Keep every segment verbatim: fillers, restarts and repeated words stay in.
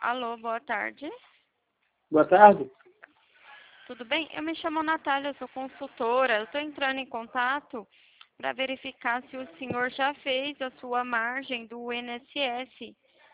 Alô, boa tarde. Boa tarde. Tudo bem? Eu me chamo Natália, eu sou consultora. Eu estou entrando em contato para verificar se o senhor já fez a sua margem do I N S S.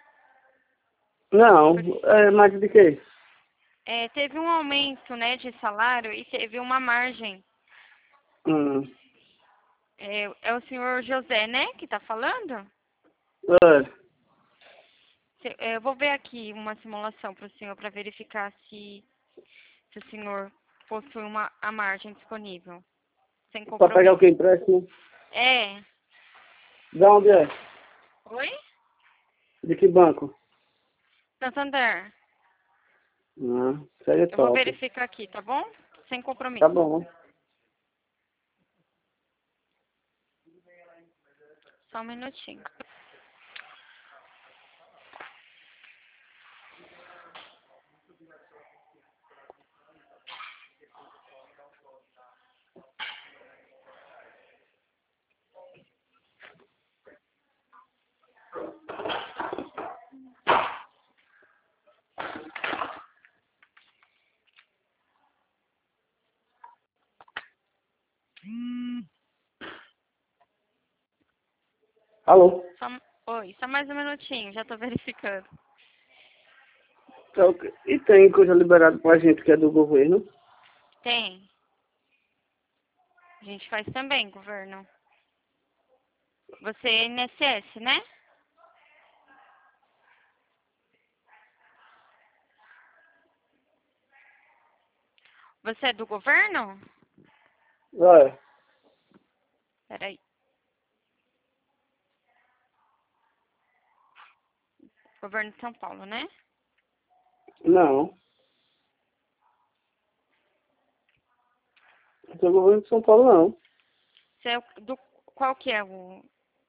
Não, é mais de quê? É, teve um aumento, né, de salário e teve uma margem. Hum. É, é o senhor José, né, que está falando? É. Se- é, Eu vou ver aqui uma simulação para o senhor para verificar se, se o senhor possui uma, a margem disponível, sem Pra pegar o compromisso. que? Empréstimo? É. De onde é? Oi? De que banco? Santander. Ah, isso aí é Eu vou top. verificar aqui, tá bom? Sem Tá compromisso. bom. Só um minutinho. Alô? Só, oi, só mais um minutinho, já tô verificando. Tá ok. E tem coisa liberada pra gente que é do governo? Tem. A gente faz também, governo. Você é I N S S, né? Você é do governo? É. Peraí. Governo de São Paulo, né? Não. Não sou governo de São Paulo, não. Você é o- do, qual que é o...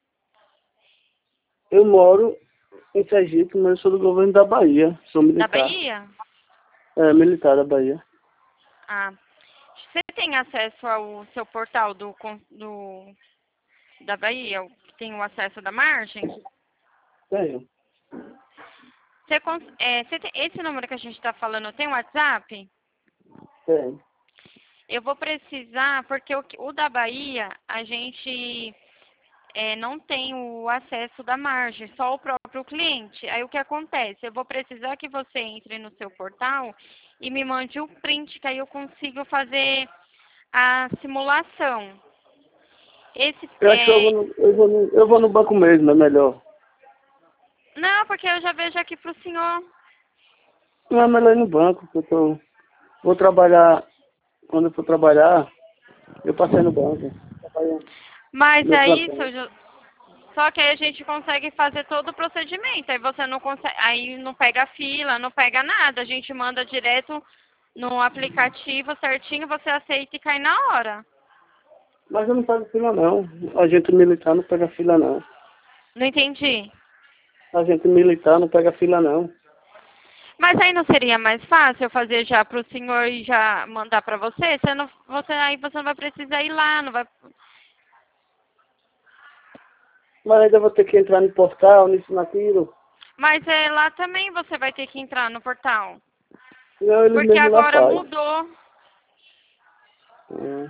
Eu moro em Sergipe, mas eu sou do governo da Bahia. Sou Da militar. Bahia? É, militar da Bahia. Ah. Você tem acesso ao seu portal do, con- do da Bahia? o- Tem o acesso da margem? Tenho. Você, cons- é, você tem, esse número que a gente está falando tem WhatsApp? Tenho. Eu vou precisar, porque o, que- o da Bahia, a gente é, não tem o acesso da margem, só o próprio cliente. Aí o que acontece? Eu vou precisar que você entre no seu portal e me mande o print, que aí eu consigo fazer a simulação. Esse, Eu acho que eu vou é, no, eu vou no, eu vou no banco mesmo, é melhor. não, porque eu já vejo aqui pro senhor. Não é melhor ir no banco, porque eu tô, vou trabalhar, quando eu for trabalhar, eu passei no banco. Trabalho Mas no aí, plantão. seu Jo- só que aí a gente consegue fazer todo o procedimento. Aí você não consegue, aí não pega fila, não pega nada. A gente manda direto no aplicativo certinho, você aceita e cai na hora. Mas eu não pego fila não. Agente militar não pega fila não. Não entendi. Agente militar não pega fila não. Mas aí não seria mais fácil eu fazer já pro senhor e já mandar pra você? Você não, você aí você não vai precisar ir lá, não vai. Mas ainda vou ter que entrar no portal, nisso, naquilo. Mas é lá também você vai ter que entrar no portal, Senão eles porque mesmo lá agora fazem. mudou. É.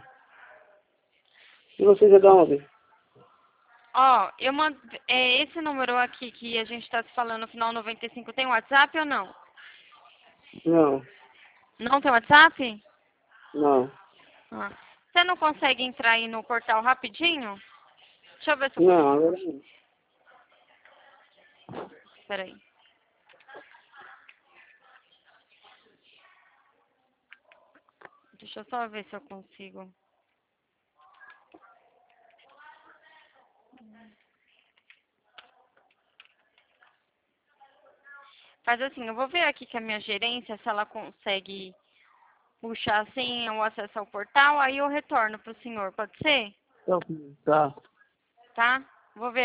E você já dá onde? Ó, eu mando é, esse número aqui que a gente está se falando no final noventa e cinco tem WhatsApp ou não? Não, Não tem WhatsApp? não, Ah. Você não consegue entrar aí no portal rapidinho? Deixa eu ver se eu não, consigo. agora não. Peraí. Deixa eu só ver se eu consigo. Faz assim, eu vou ver aqui com a minha gerência se ela consegue puxar sem o acesso ao portal, aí eu retorno pro senhor, pode ser? Tá. Tá? Vou ver